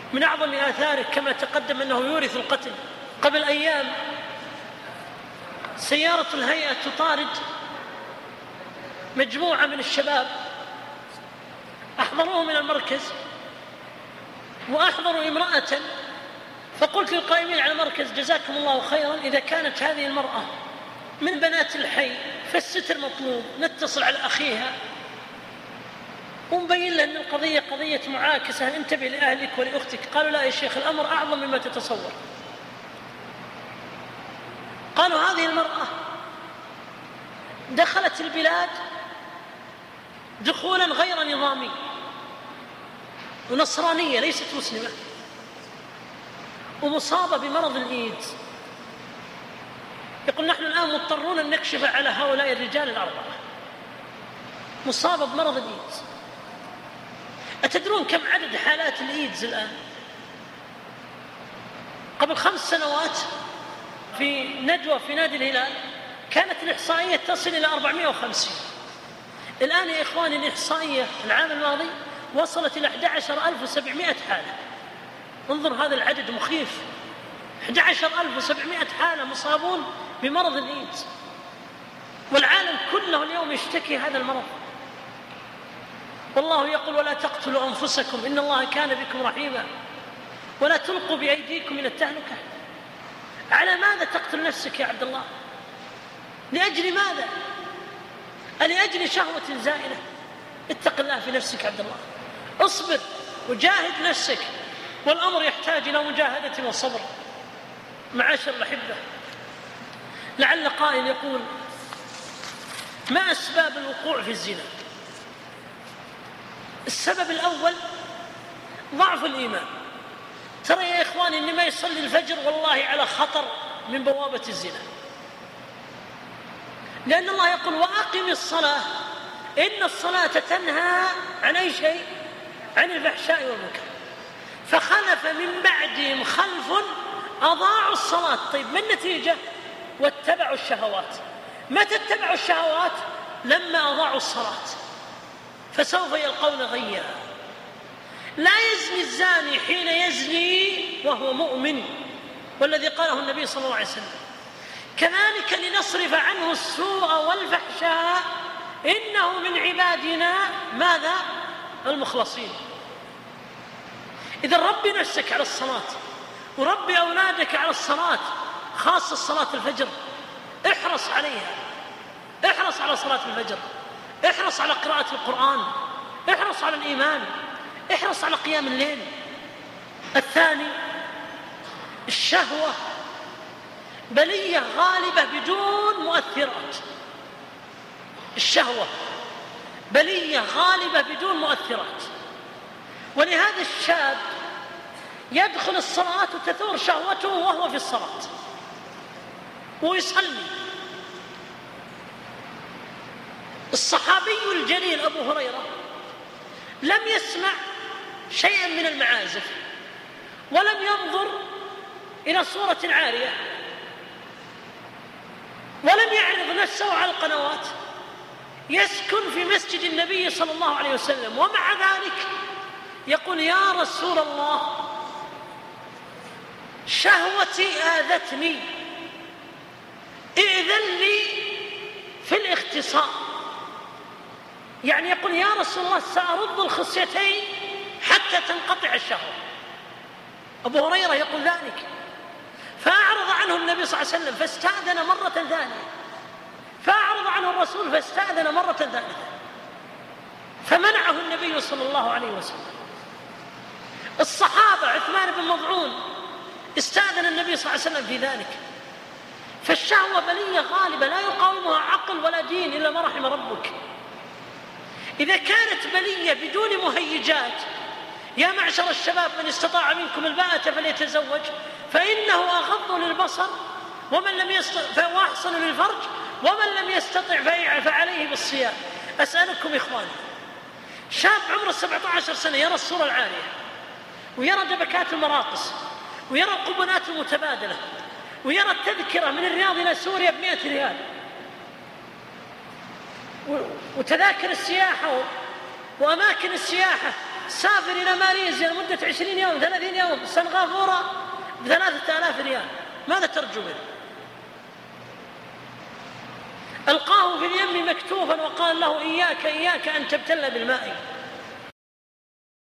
من أعظم آثاره كما تقدم أنه يورث القتل. قبل أيام سيارة الهيئة تطارد مجموعة من الشباب، أحضروه من المركز وأحضروا امرأة، فقلت للقائمين على المركز جزاكم الله خيرا، إذا كانت هذه المرأة من بنات الحي فالستر مطلوب، نتصل على أخيها ونبين له أن القضية قضية معاكسة، انتبه لأهلك ولأختك. قالوا لا يا شيخ، الأمر أعظم مما تتصور. قالوا هذه المرأة دخلت البلاد دخولا غير نظامي، ونصرانية ليست مسلمة، ومصابة بمرض الإيدز. يقول نحن الآن مضطرون أن نكشف على هؤلاء الرجال الأربعة، مصابة بمرض الإيدز. أتدرون كم عدد حالات الإيدز الآن؟ قبل 5 سنوات في ندوة في نادي الهلال كانت الإحصائية تصل إلى 450. الآن يا إخواني الإحصائية العام الماضي وصلت إلى 11,700 حالة. انظر هذا العدد مخيف، 11,700 حالة مصابون بمرض الإيدز، والعالم كله اليوم يشتكي هذا المرض. والله يقول ولا تقتلوا أنفسكم إن الله كان بكم رحيما ولا تلقوا بأيديكم إلى التهلكة. على ماذا تقتل نفسك يا عبد الله؟ لأجل ماذا؟ لأجل شهوة زائلة؟ اتق الله في نفسك عبد الله، اصبر وجاهد نفسك، والأمر يحتاج إلى مجاهدة وصبر. معاشر الأحبة، لعل قائل يقول ما أسباب الوقوع في الزنا؟ السبب الأول ضعف الإيمان. ترى يا إخواني إن ما يصلي الفجر والله على خطر من بوابة الزنا، لأن الله يقول وأقم الصلاة إن الصلاة تنهى عن أي شيء؟ عن الفحشاء والمنكر. فخلف من بعدهم خلف أضاعوا الصلاة. طيب ما النتيجة؟ واتبعوا الشهوات. متى اتبعوا الشهوات؟ لما أضاعوا الصلاة، فسوف يلقون غيا. لا يزني الزاني حين يزني وهو مؤمن، والذي قاله النبي صلى الله عليه وسلم كذلك لنصرف عنه السوء والفحشاء إنه من عبادنا ماذا؟ المخلصين. إذا ربي نفسك على الصلاة وربي أولادك على الصلاة، خاصة صلاة الفجر، احرص عليها، احرص على صلاة الفجر، احرص على قراءة القرآن، احرص على الإيمان، احرص على قيام الليل. الثاني الشهوة بلية غالبة بدون مؤثرات. الشهوة بلية غالبة بدون مؤثرات، ولهذا الشاب يدخل الصلاة وتثور شهوته وهو في الصلاة ويصلي. الصحابي الجليل أبو هريرة لم يسمع شيئا من المعازف ولم ينظر إلى صورة عارية ولم يعرض نفسه على القنوات، يسكن في مسجد النبي صلى الله عليه وسلم، ومع ذلك يقول يا رسول الله شهوتي آذتني، ائذن لي في الاختصاء. يعني يقول يا رسول الله سأرد الخصيتين حتى تنقطع الشهوة. أبو هريرة يقول ذلك، فأعرض عنه النبي صلى الله عليه وسلم فاستأذن مرة ثانية، فأعرض عنه الرسول فاستأذن مرة ثالثة، فمنعه النبي صلى الله عليه وسلم. الصحابة عثمان بن مظعون استأذن النبي صلى الله عليه وسلم في ذلك. فالشهوة بلية غالبة لا يقاومها عقل ولا دين إلا ما رحم ربك. إذا كانت بلية بدون مهيجات، يا معشر الشباب من استطاع منكم الباءة فليتزوج فإنه أغض للبصر ومن لم يستطع وأحسن للفرج ومن لم يستطع فعليه بالصيام. أسألكم إخواني، شاب عمره 17 سنة يرى الصورة العالية ويرى دبكات المراقص ويرى القبلات المتبادلة ويرى التذكرة من الرياض إلى سوريا ب100 ريال وتذاكر السياحة وأماكن السياحة سافر إلى ماليزيا لمدة 20 يوم 30 يوم سنغافورة ب3,000 ريال، ماذا ترجو منه؟ ألقاه في اليم مكتوفا وقال له إياك أن تبتل بالماء،